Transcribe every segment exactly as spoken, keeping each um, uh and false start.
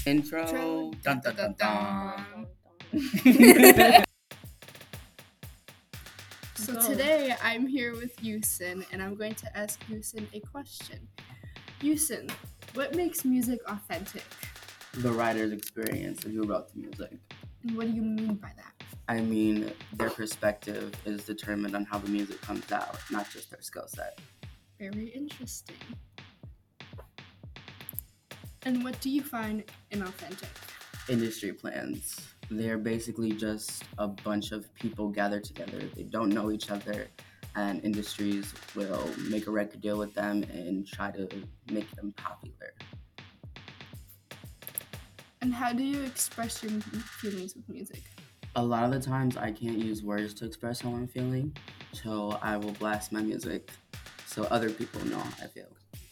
Intro. Dun dun dun dun. So today I'm here with Yusin, and I'm going to ask Yusin a question. Yusin, what makes music authentic? The writer's experience and who wrote the music. And what do you mean by that? I mean, their perspective is determined on how the music comes out, not just their skill set. Very interesting. And what do you find inauthentic? Industry plans. They're basically just a bunch of people gathered together. They don't know each other, and industries will make a record deal with them and try to make them popular. And how do you express your feelings with music? A lot of the times I can't use words to express how I'm feeling, so I will blast my music so other people know how I feel.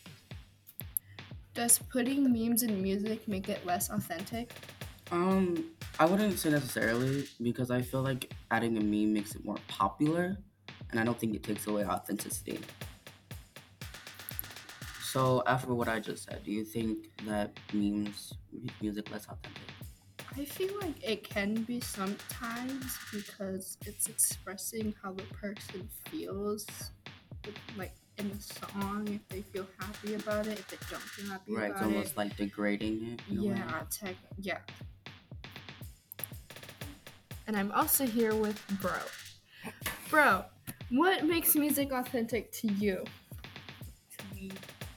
Does putting memes in music make it less authentic? Um, I wouldn't say necessarily, because I feel like adding a meme makes it more popular, and I don't think it takes away authenticity. So after what I just said, do you think that memes make music less authentic? I feel like it can be sometimes because it's expressing how the person feels, like in the song, if they feel happy about it, if they don't feel happy Right, it's about almost it. like degrading it in a way. Yeah, tech, yeah. And I'm also here with Bro. Bro, what makes music authentic to you? To me,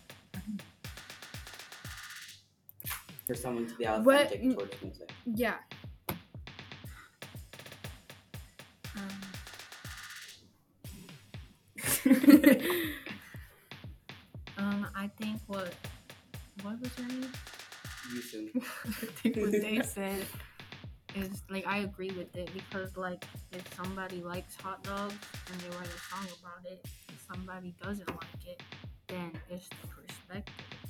For someone to be What- authentic towards music. Yeah. um, um, I think what what was your name? Yusin. I think what they said is like I agree with it because like if somebody likes hot dogs and they write a song about it, if somebody doesn't like it, then it's the perspective.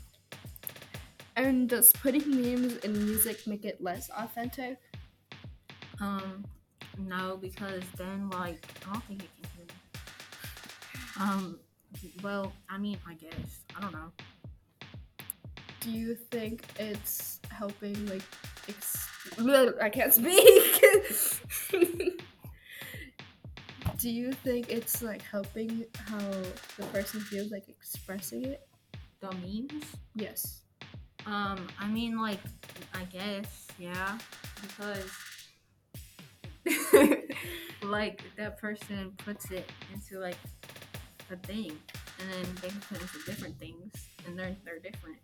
And does putting memes in music make it less authentic? Um, no, because then like I don't think it can hear me. Um, well, I mean, I guess I don't know. Do you think it's helping, like, ex- I can't speak. Do you think it's like helping how the person feels, like expressing it? The memes. Yes. Um, I mean, like, I guess, yeah, because, like, that person puts it into, like, a thing, and then they can put it into different things, and they're, they're different.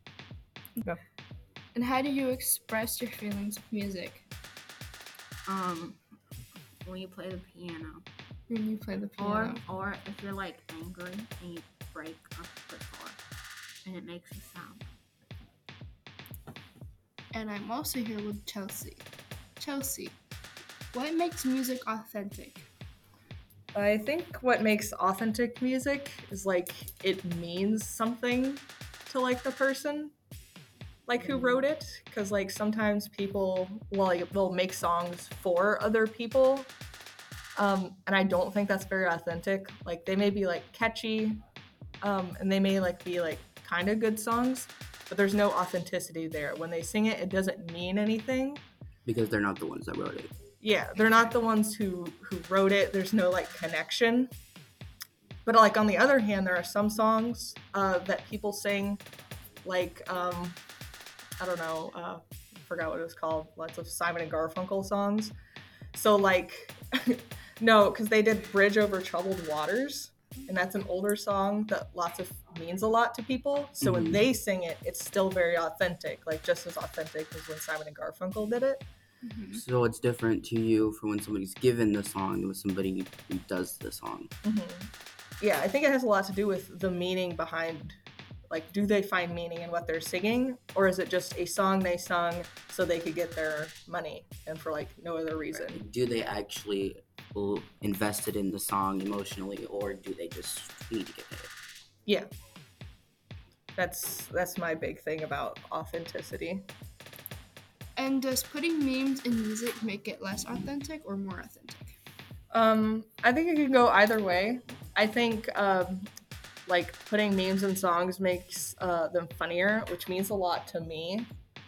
And how do you express your feelings with music? Um, when you play the piano, When you play the or, piano. or if you're, like, angry, and you break a guitar, and it makes a sound. And I'm also here with Chelsea. Chelsea, what makes music authentic? I think what makes authentic music is like it means something to like the person, like who wrote it. Because like sometimes people will like will make songs for other people, um, and I don't think that's very authentic. Like they may be like catchy, um, and they may like be like kind of good songs, but there's no authenticity there. When they sing it, it doesn't mean anything. Because they're not the ones that wrote it. Yeah, they're not the ones who who wrote it. There's no like connection. But like on the other hand, there are some songs uh, that people sing, like um, I don't know, uh, I forgot what it was called. Lots of Simon and Garfunkel songs. So like, no, because they did "Bridge Over Troubled Waters," and that's an older song that lots of means a lot to people. So Mhm. when they sing it, it's still very authentic, like just as authentic as when Simon and Garfunkel did it. Mm-hmm. So it's different to you for when somebody's given the song with somebody who does the song. Mm-hmm. Yeah, I think it has a lot to do with the meaning behind, like, do they find meaning in what they're singing, or is it just a song they sung so they could get their money and for like no other reason? Right. Do they actually l- invested in the song emotionally, or do they just need to get paid? Yeah, that's that's my big thing about authenticity. And does putting memes in music make it less authentic or more authentic? Um, I think it can go either way. I think um, like putting memes in songs makes uh, them funnier, which means a lot to me.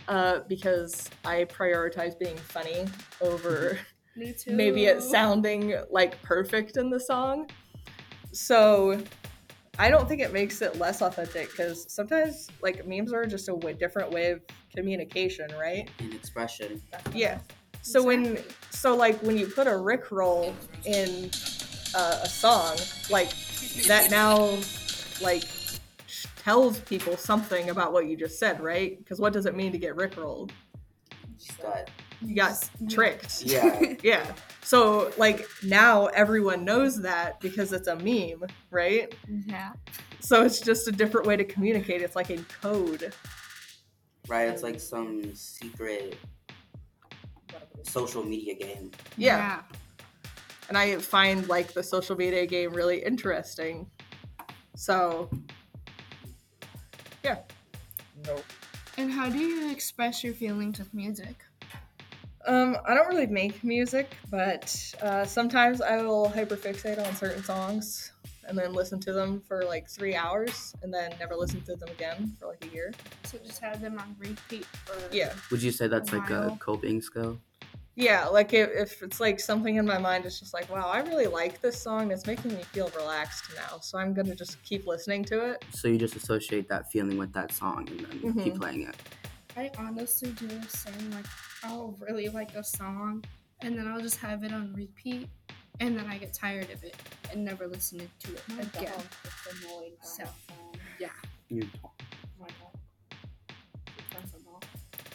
uh, because I prioritize being funny over Me too. maybe it sounding like perfect in the song. So I don't think it makes it less authentic because sometimes like memes are just a w- different way of communication, right? And expression. Yeah. So when Exactly. so like when you put a Rickroll in uh, a song, like that now like tells people something about what you just said, right? Because what does it mean to get Rickrolled? Just got You got tricked. yeah. Yeah. So like now everyone knows that because it's a meme, right? Yeah. So it's just a different way to communicate. It's like a code. Right. It's like some secret social media game. Yeah. And I find like the social media game really interesting. So yeah. No. And how do you express your feelings with music? Um, I don't really make music, but uh, sometimes I will hyperfixate on certain songs and then listen to them for like three hours and then never listen to them again for like a year. So just have them on repeat for Yeah. Would you say that's like a Wow. coping skill? Yeah, like if, if it's like something in my mind, it's just like, wow, I really like this song. It's making me feel relaxed now. So I'm going to just keep listening to it. So you just associate that feeling with that song and then Mhm. keep playing it. I honestly do the same. Like, I'll really like a song, and then I'll just have it on repeat, and then I get tired of it and never listen to it My again. dog gets annoyed by So, that song. yeah. You My dog. She turns them off.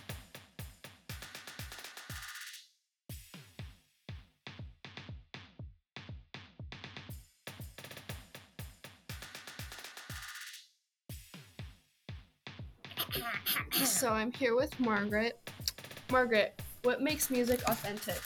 So I'm here with Margaret. Margaret, what makes music authentic?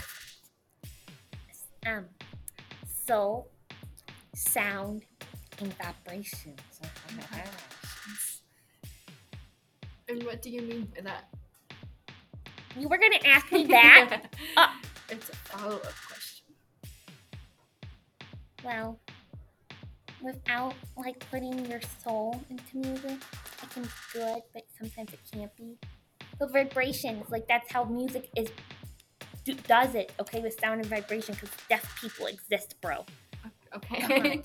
Um, soul, sound, and vibrations. Oh my gosh. And what do you mean by that? You were gonna ask me that? Uh, It's a follow-up question. well, without like putting your soul into music, it can be good, but sometimes it can't be. The vibrations, like that's how music is do, does it. Okay, with sound and vibration, because deaf people exist, bro. Okay.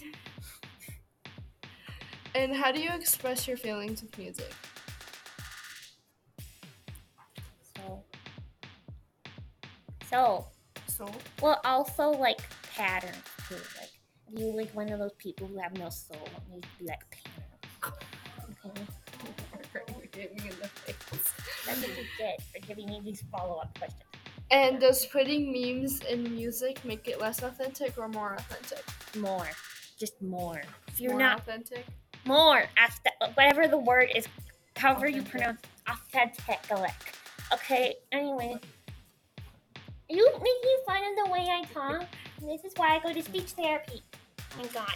And how do you express your feelings with music? So, so So, well, also like patterns too. Like if you like one of those people who have no soul, it needs to be like patterns. Okay, you hit me in the face. that's what you get for giving me these follow-up questions. And does putting memes in music make it less authentic or more authentic? More, just more. If you're More not authentic. more, after, whatever the word is, however you pronounce authentic. Okay. Anyway, are you making fun of the way I talk? This is why I go to speech therapy. Thank God.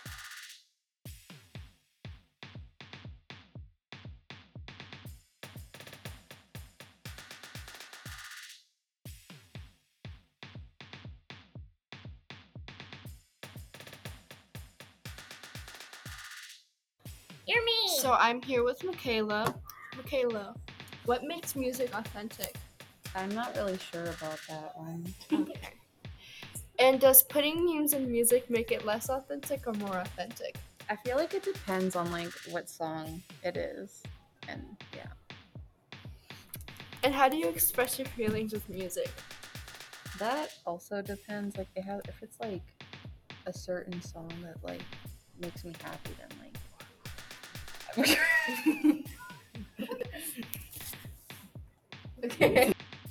You're me. So I'm here with Michaela. Michaela, what makes music authentic? I'm not really sure about that one. Okay. And does putting memes in music make it less authentic or more authentic? I feel like it depends on like what song it is, and yeah. And how do you express your feelings with music? That also depends. Like, it has, if it's like a certain song that like makes me happy, then like. Okay.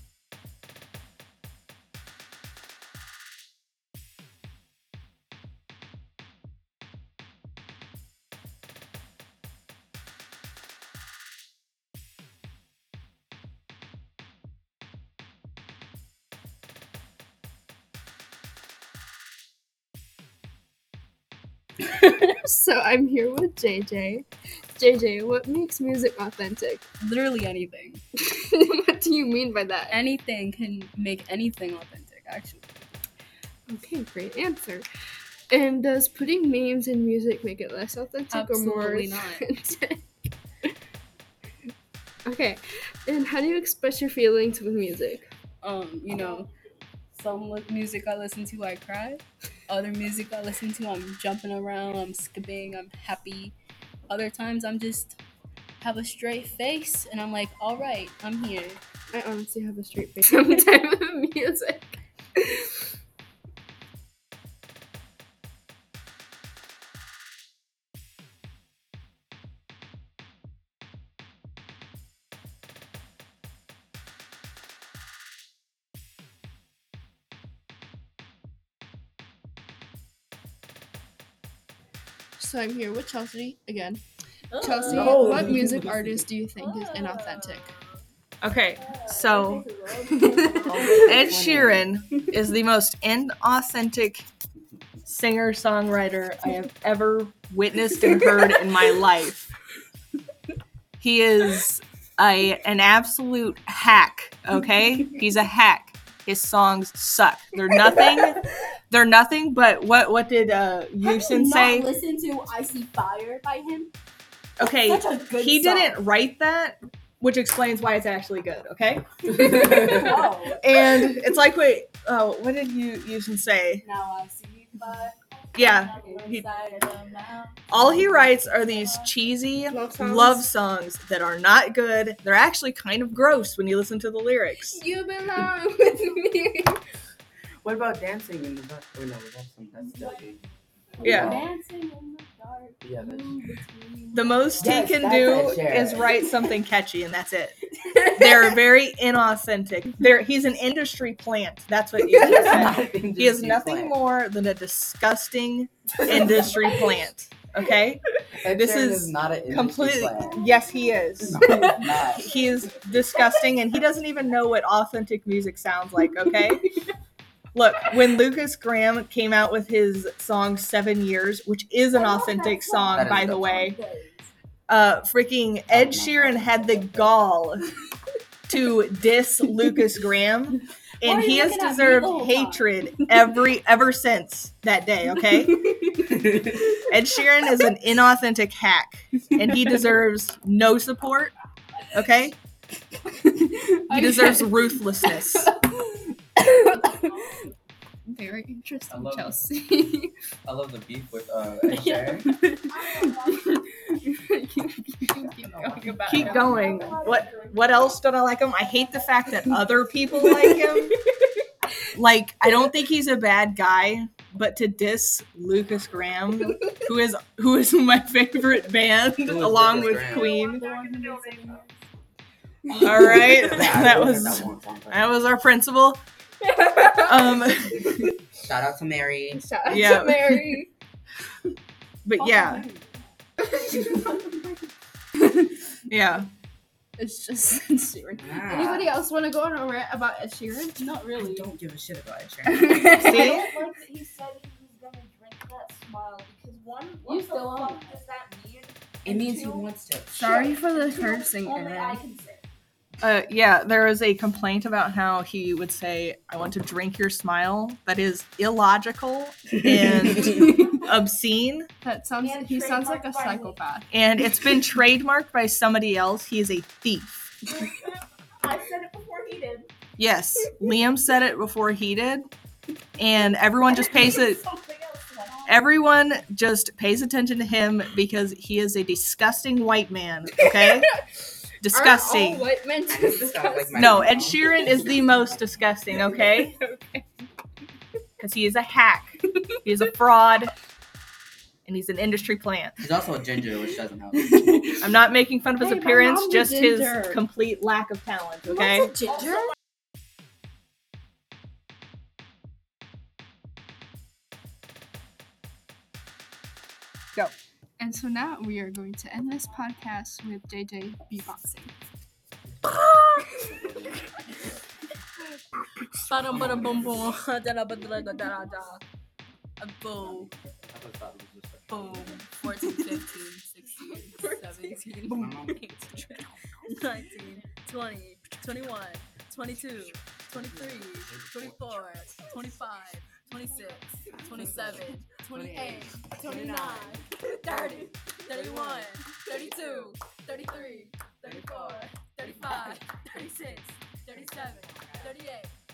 So I'm here with J J. J J, what makes music authentic? Literally anything. What do you mean by that? Anything can make anything authentic, actually. Okay, great answer. And does putting memes in music make it less authentic or more Absolutely not. authentic? Okay, and how do you express your feelings with music? Um, you know, some li- music I listen to, I cry. Other music I listen to, I'm jumping around, I'm skipping, I'm happy. Other times, I'm just have a straight face, and I'm like, all right, I'm here. I honestly have a straight face some type of music. So I'm here with Chelsea again. Chelsea, No. what music artist do you think is inauthentic? Okay, so Ed Sheeran is the most inauthentic singer-songwriter I have ever witnessed and heard in my life. He is a an absolute hack, okay? He's a hack. His songs suck. They're nothing. They're nothing but what what did uh Houston say? Listen to I See Fire by him. Okay, Such a good he song. didn't write that, which explains why it's actually good, okay? Whoa. And it's like, wait, oh, what did you Houston say? Now I see fire. Yeah, he, all he writes are these cheesy Love songs? love songs that are not good. They're actually kind of gross when you listen to the lyrics. You belong with me. What about dancing in the dark? Oh no, that's some that's definitely. Yeah. Dancing in the dark. Yeah, that's, The most Yes, he can that's do Ed Sheeran. is write something catchy, and that's it. They're very inauthentic. They're, he's an industry plant. That's what you just said. He is nothing more than a disgusting industry plant. Okay? Ed This Sheeran is not an industry Completely. plant. Yes, he is. No, he's not. He is disgusting, and he doesn't even know what authentic music sounds like, okay? Look, when Lucas Graham came out with his song Seven Years, which is an authentic song, That is by a the good way, uh, freaking Ed Sheeran had the gall to diss Lucas Graham, Why and are you he has looking at me deserved the whole time? hatred every ever since that day, okay? Ed Sheeran is an inauthentic hack, and he deserves no support, okay? He deserves ruthlessness. Very interesting, I love Chelsea. I love the beef with uh, Ed Sheeran. Keep going about Keep it. going. What what else don't I like him? I hate the fact that other people like him. Like, I don't think he's a bad guy, but to diss Lucas Graham, who is who is my favorite band, Who is along Lucas with Graham? Queen. The one who was singing All right, Yeah, I that really was heard that one song. that was our principal. Um, Shout out to Mary. Shout out Yeah. to Mary. but yeah, yeah. It's just Sheeran. Ah. Anybody else want to go on a rant about Ed Sheeran? Not I really. don't give a shit about Ed Sheeran. I See? don't like that he said he was gonna drink that smile because one, what You the still fuck on does that mean? It means he Two, wants to. Sorry for the two, cursing, Only I Aaron. can say. Uh, yeah, there was a complaint about how he would say, I want to drink your smile. That is illogical and obscene. That sounds. And He sounds like a trademarked by me. psychopath. And it's been trademarked by somebody else. He is a thief. I said it before he did. Yes, Liam said it before he did. And everyone just pays it. Something else went on. Everyone just pays attention to him because he is a disgusting white man. Okay? Disgusting. Aren't all white men This sounds like my No, mom. Ed Sheeran is the most disgusting, okay? Because he is a hack. He is a fraud. And he's an industry plant. He's also a ginger, which doesn't help. I'm not making fun of his Hey, my appearance, mom's a just his ginger. complete lack of talent, okay? What's a ginger? Go. And so now we are going to end this podcast with J J beatboxing. Ba-dum, ba-dum, boom, boom. Da-da, ba-da, da, da, da, da. A boom, boom. fourteen, fifteen, sixteen, seventeen, eighteen, nineteen, twenty, twenty-one, twenty-two, twenty-three, twenty-four, twenty-five, twenty-six, twenty-seven, twenty-eight, twenty-nine, thirty, thirty-one, thirty-two, thirty-three, thirty-four, thirty-five, thirty-six, thirty-seven, thirty-eight.